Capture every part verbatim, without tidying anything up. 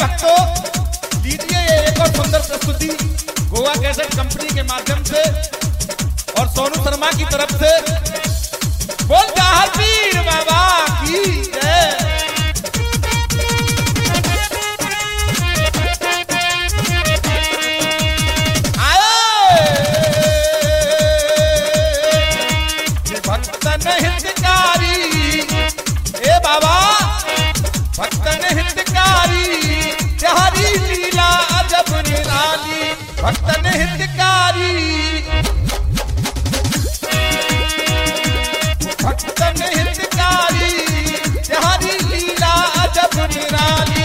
भक्तों, लीजिए ये एक और सुंदर प्रस्तुति गोवा कैसेट कंपनी के माध्यम से और सोनू शर्मा की तरफ से। बोल जहां पीर बाबा की जय। भक्तन हितकारी ए बाबा, भक्तन हितकारी हरी लीला अजब निराली। भक्तन हितकारी, भक्तन हितकारी हरी लीला अजब निराली।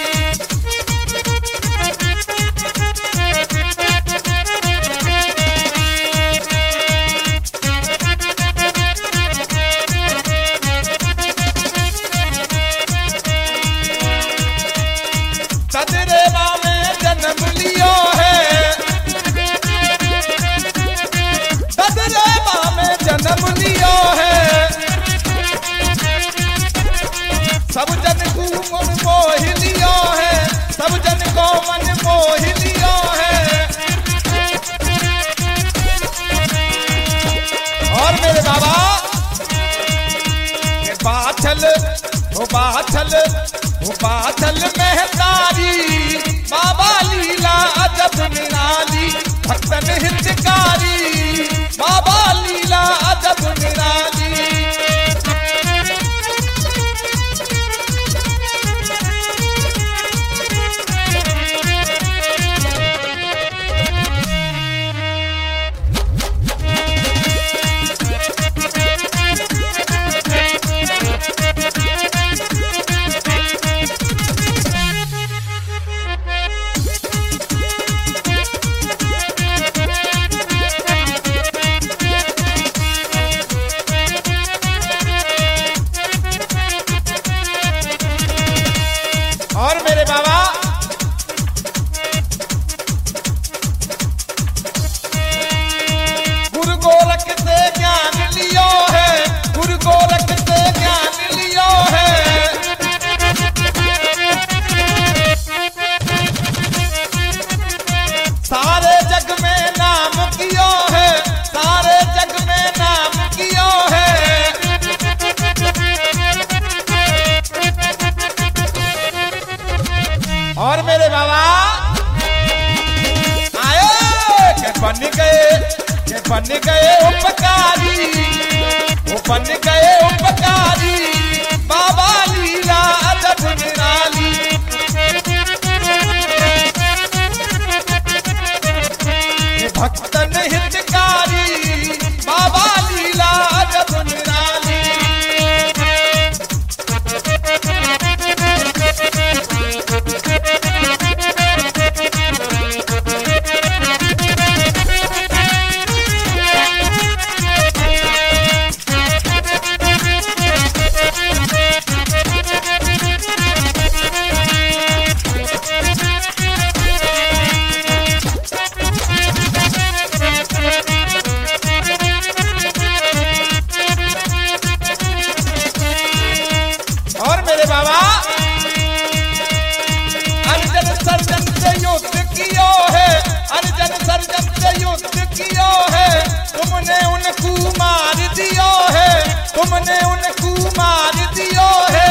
सदरेवा में जन्म लियो है, सदरेवा में जन्म लियो है। सब जन को मन मोह लियो है, सब जन को मन मोह लियो है। और मेरे बाबा ये बाछल वो बाछल वो बाछल महतारी बाबा लीला अजब निराली। भक्तन हितकारी बाबा लीला अजब निराली। और मेरे बाबा गुरु गोरख से ज्ञान लियो है, गुरु गोरख से ज्ञान लियो है। सारे जग में नाम कियो है, सारे जग में नाम कियो है। और मेरे बाबा आए के बन गए के बन गए उपकारी, वो बन गए उपकारी बाबा लीला अजब निराली। भक्तन हितकारी बाबा लीला अजब निराली। और मेरे बाबा अर्जन सर्जन से युद्ध कियो है, अर्जन सर्जन से युद्ध कियो है। तुमने उनको मार दियो है, तुमने उनको मार दियो है।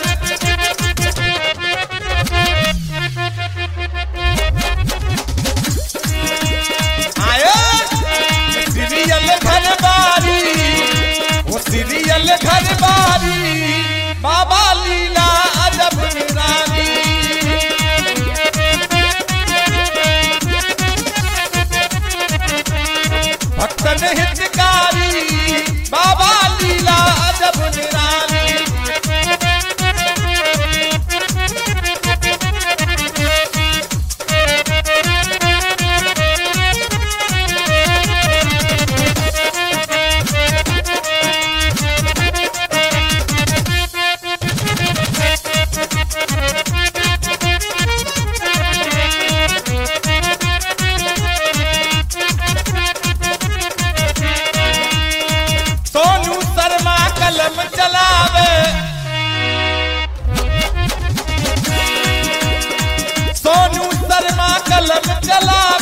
आयो सीरियल घर बारी, वो सीरियल घर बारी बाबा लीला अजब निराली। भक्तन हितकारी बाबा लीला अजब निराली। धर्म चलावे